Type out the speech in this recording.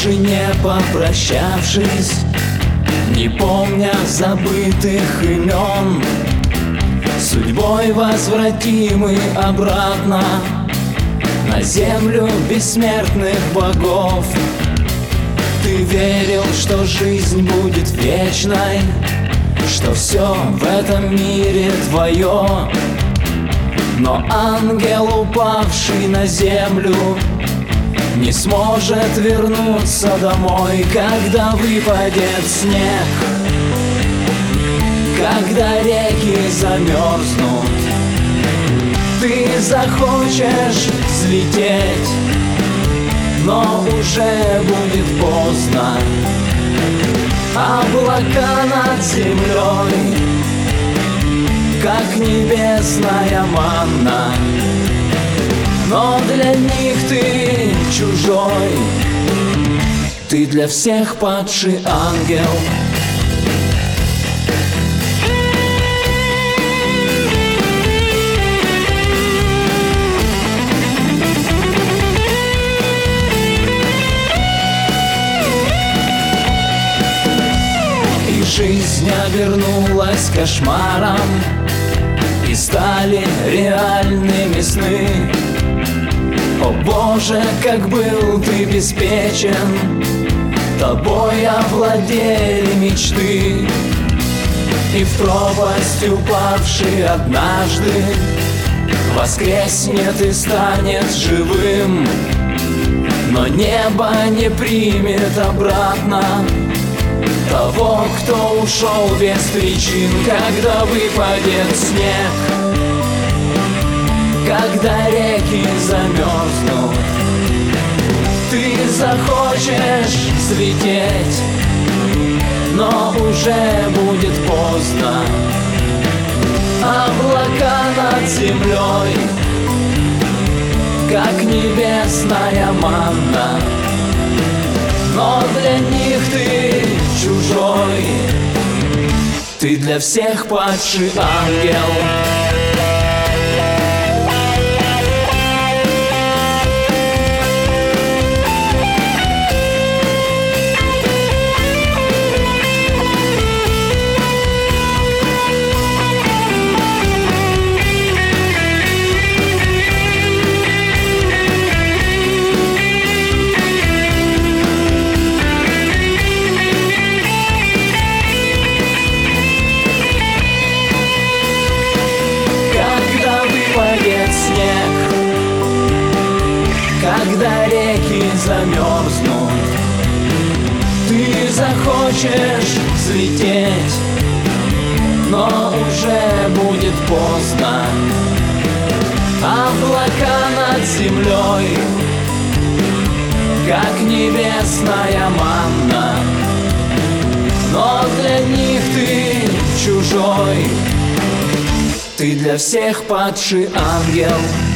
больше не попрощавшись, не помня забытых имен, судьбой возвратимы обратно на землю бессмертных богов. Ты верил, что жизнь будет вечной, что все в этом мире твое. Но ангел, упавший на землю, не сможет вернуться домой, когда выпадет снег, когда реки замерзнут. Ты захочешь взлететь, но уже будет поздно. Облака над землей, как небесная манна, но для них ты чужой, ты для всех падший ангел. И жизнь обернулась кошмаром, и стали реальными сны. О Боже, как был ты беспечен, тобой овладели мечты. И в пропасть упавший однажды воскреснет и станет живым. Но небо не примет обратно того, кто ушел без причин. Когда выпадет снег, когда реки замерзнут, ты захочешь взлететь, но уже будет поздно. Облака над землей, как небесная манна, но для них ты чужой, ты для всех падший ангел. Когда реки замерзнут, ты захочешь взлететь, но уже будет поздно. Облака над землей, как небесная манна, но для них ты чужой, ты для всех падший ангел.